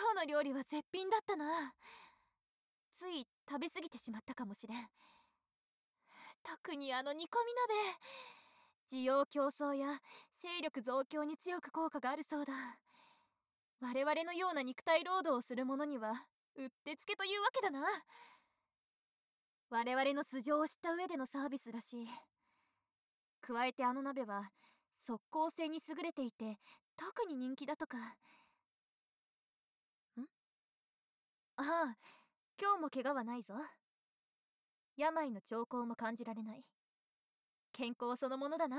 今日の料理は絶品だったな。つい食べ過ぎてしまったかもしれん。特にあの煮込み鍋、需要競争や勢力増強に強く効果があるそうだ。我々のような肉体労働をする者にはうってつけというわけだな。我々の素性を知った上でのサービスらしい。加えてあの鍋は即効性に優れていて特に人気だとか。ああ、今日も怪我はないぞ。病の兆候も感じられない。健康そのものだな。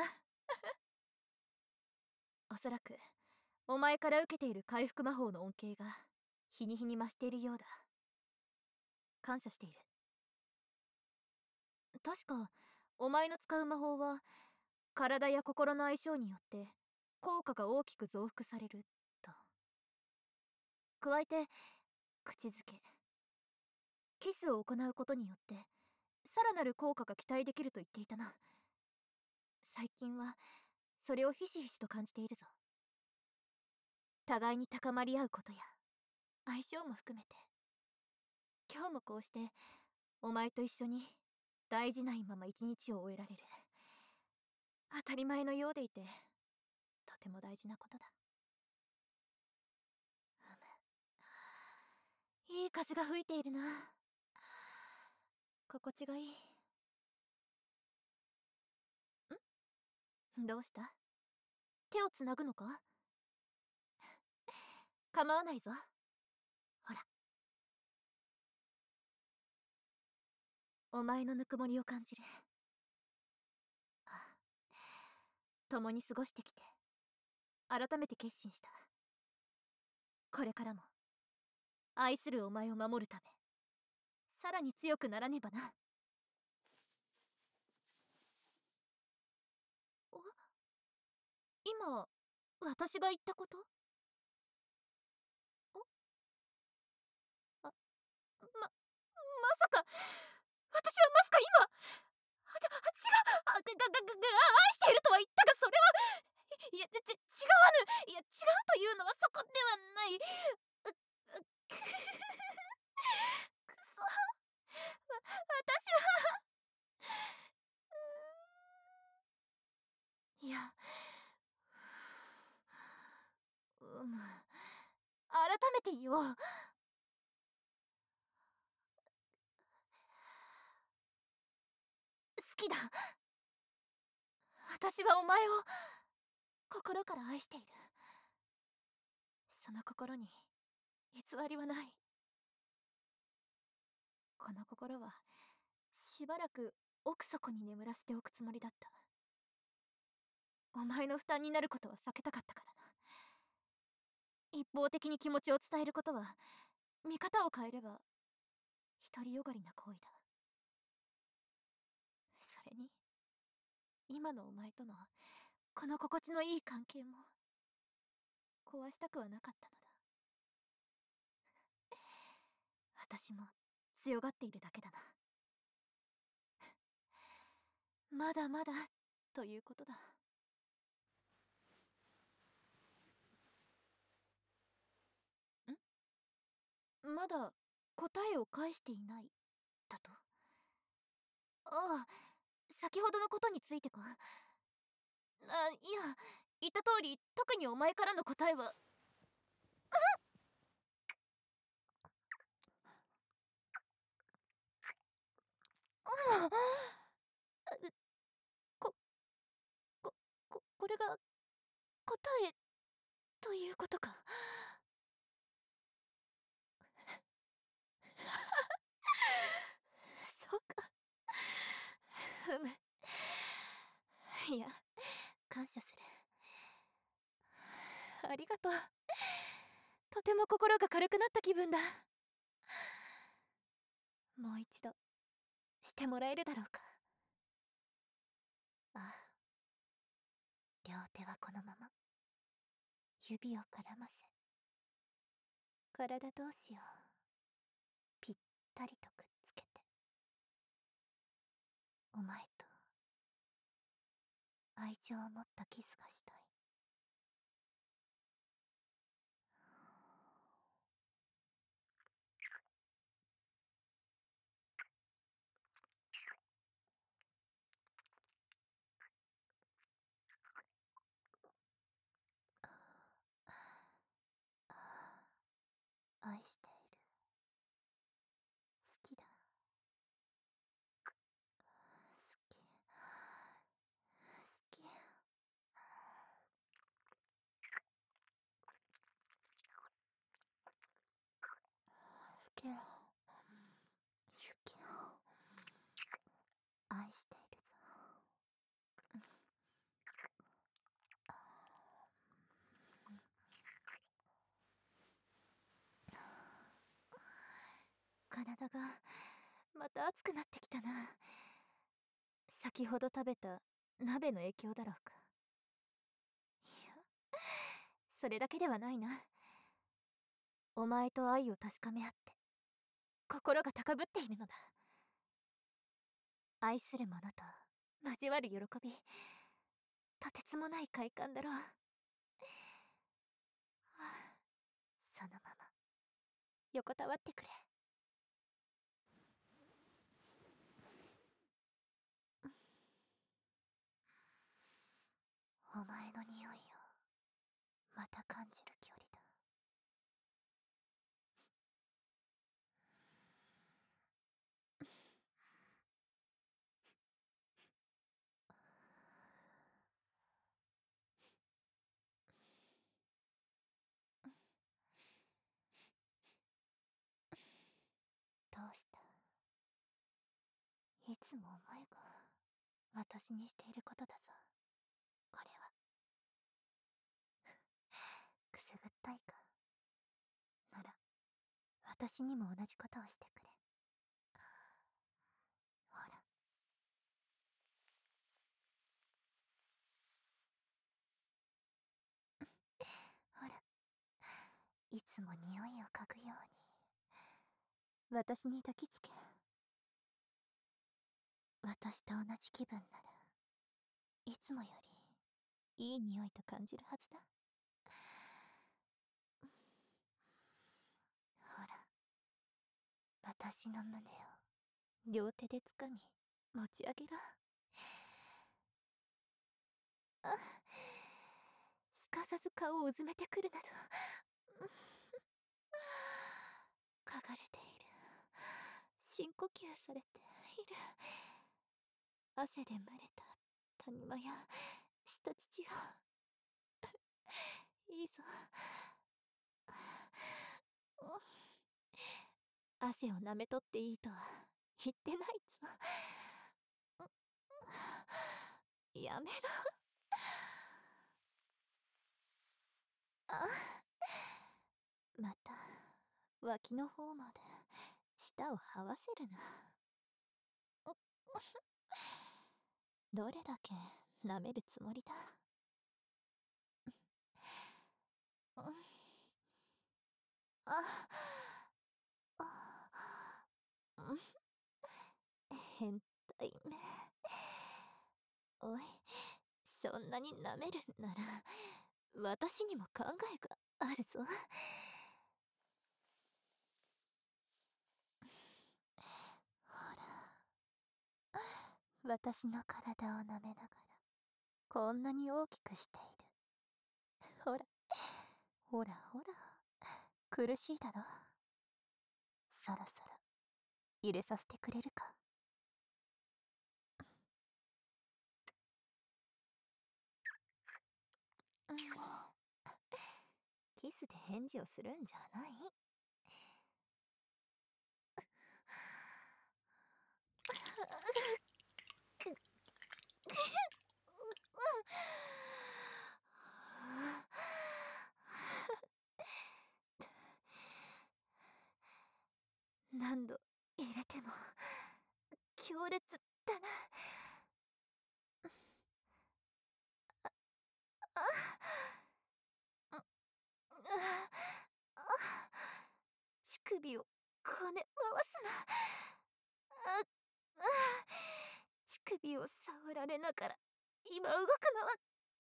おそらくお前から受けている回復魔法の恩恵が日に日に増しているようだ。感謝している。確かお前の使う魔法は体や心の相性によって効果が大きく増幅されると。加えて口づけキスを行うことによってさらなる効果が期待できると言っていたな。最近はそれをひしひしと感じているぞ。互いに高まり合うことや相性も含めて今日もこうしてお前と一緒に大事ないまま一日を終えられる。当たり前のようでいてとても大事なことだ。いい風が吹いているな。心地がいい。どうした？手をつなぐのか？構わないぞ。ほら、お前のぬくもりを感じる。共に過ごしてきて改めて決心した。これからも愛するお前を守るためさらに強くならねばな。今私が言ったこと？まさか私はまさか今違う愛しているとは言ったがそれはいや違わぬ。いや違うというのはそこではない。くそ私はいや改めて言おう。好きだ。私はお前を心から愛している。その心に偽りはない。この心はしばらく奥底に眠らせておくつもりだった。お前の負担になることは避けたかったからな。一方的に気持ちを伝えることは見方を変えれば独りよがりな行為だ。それに今のお前とのこの心地のいい関係も壊したくはなかったのだ。私も強がっているだけだな。まだまだということだ。まだ答えを返していないだと？ああ、先ほどのことについてか？いや、言った通り特にお前からの答えは。ここれが答えということか？そうか。ふむ。いや、感謝する。ありがとう。とても心が軽くなった気分だ。もう一度してもらえるだろうか？ああ、両手はこのまま指を絡ませ体同士をぴったりとくっつけてお前と愛情を持ったキスがしたい。 なってきたな。先ほど食べた鍋の影響だろうか。いや、それだけではないな。お前と愛を確かめ合って心が高ぶっているのだ。愛する者と交わる喜び、とてつもない快感だろう。はあ、そのまま横たわってくれ。お前の匂いをまた感じる距離だ。どうした？いつもお前が私にしていることだぞ、これは。くすぐったいか？なら私にも同じことをしてくれ。ほら。ほら、いつも匂いを嗅ぐように私に抱きつけ。私と同じ気分ならいつもよりいい匂いと感じるはずだ。ほら、私の胸を両手で掴み持ち上げろ。あ、すかさず顔をうずめてくるなど嗅がれている。深呼吸されている。汗で蒸れた谷間や下乳をいいぞ。汗を舐めとっていいとは言ってないぞ。やめろ。あ、また脇の方まで舌を這わせるな。どれだけ舐めるつもりだ。あ、変態め。おい、そんなに舐めるなら私にも考えがあるぞ。ほら、私の体を舐めながらこんなに大きくしている。ほら、ほらほら、苦しいだろ。そろそろ入れさせてくれるか？キスで返事をするんじゃない。何度入れても強烈だな。乳首をこね回すな。乳首を触られながら今動くのは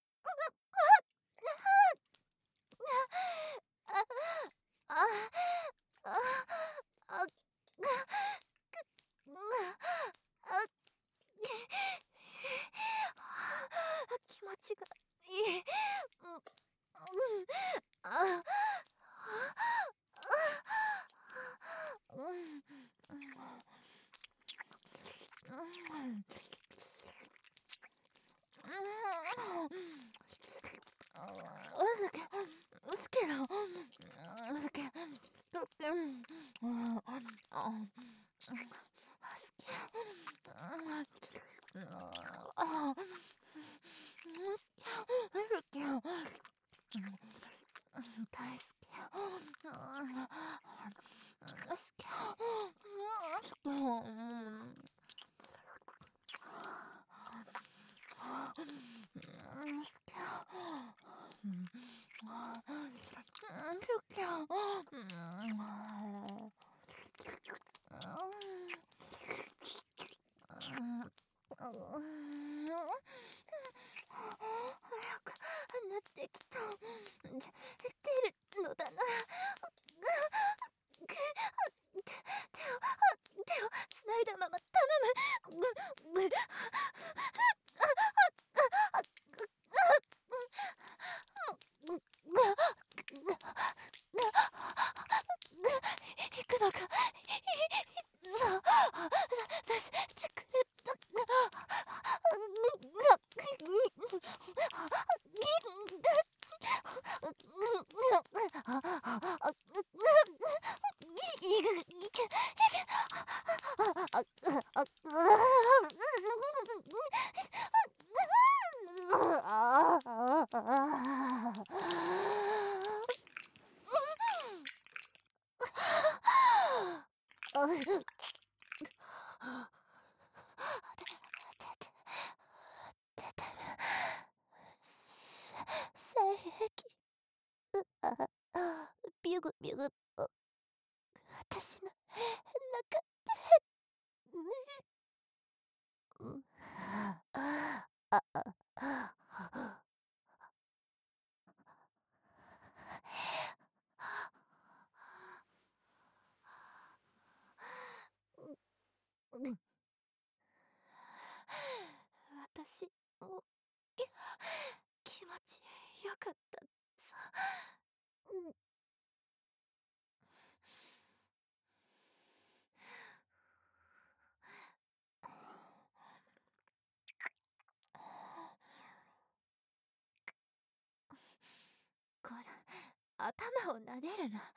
あああ気持ちがいい。あ大好き。好き。 早くなってきた。出るのだな。手をつないだまま頼む。行くのか。そう、出してくれ。性癖。ビュグビュグと私の中私も気持ちよかったさ。こら、頭を撫でるな。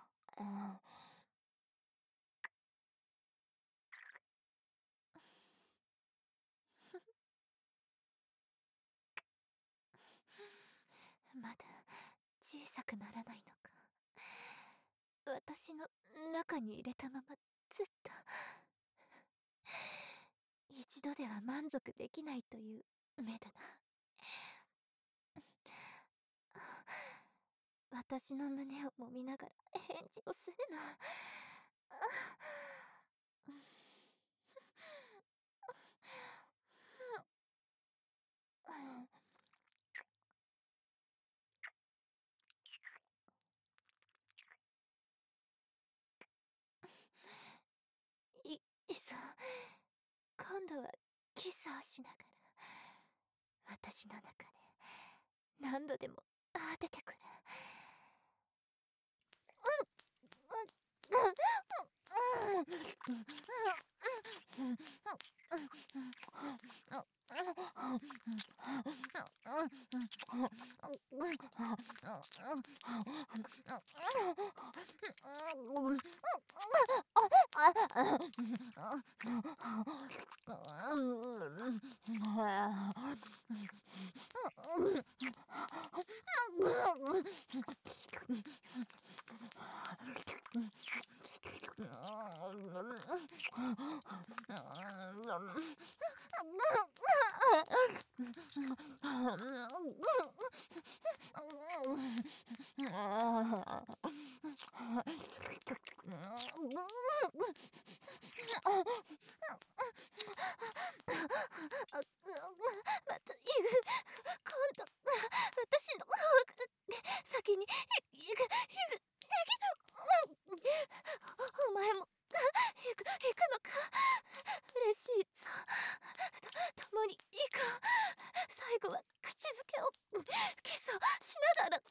まだ小さくならないのか。私の中に入れたままずっと。一度では満足できないという目だな。私の胸を揉みながら返事をするな。いっそ今度はキスをしながら私の中で何度でも当ててくれ。また今度私の方が先に行く。お前も行くのか。嬉しいぞ。共に行こう。最後は口づけをキスをしながら。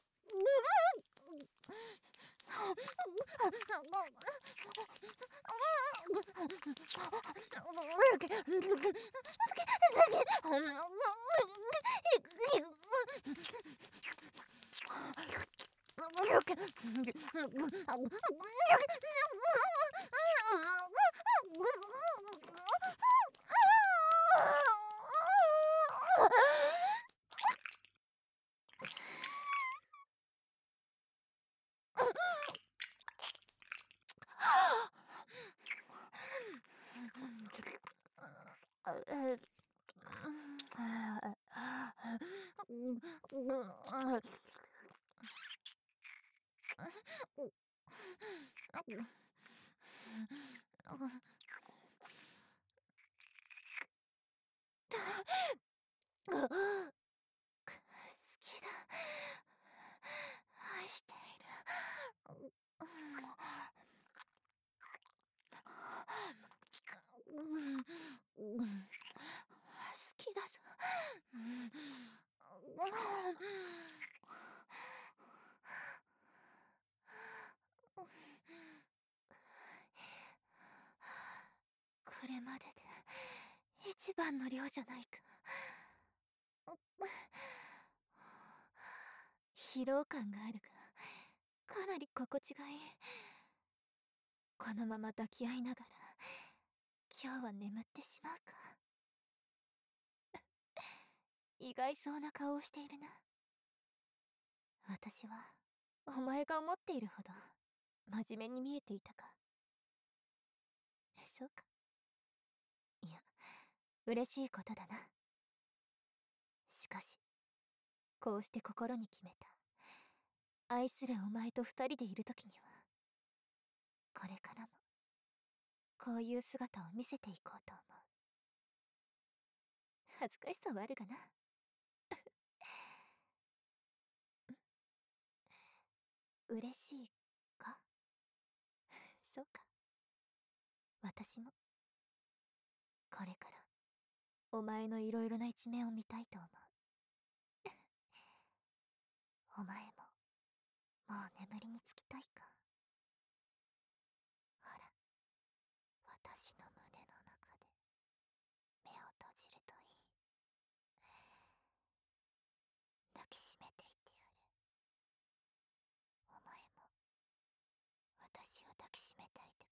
好きだ。愛している。好きだぞ。これまでで一番の量じゃないか。疲労感があるが、かなり心地がいい。このまま抱き合いながら、今日は眠ってしまうか。意外そうな顔をしているな。私は、お前が思っているほど、真面目に見えていたか。そうか。いや、嬉しいことだな。しかし、こうして心に決めた。愛するお前と二人でいるときには、これからも、こういう姿を見せていこうと思う。恥ずかしさはあるがな。嬉しいか。そうか。私も、これから、お前のいろいろな一面を見たいと思う。お前も、もう眠りにつきたいか。ほら、私の胸の中で、目を閉じるといい。抱きしめていってやる。お前も、私を抱きしめていて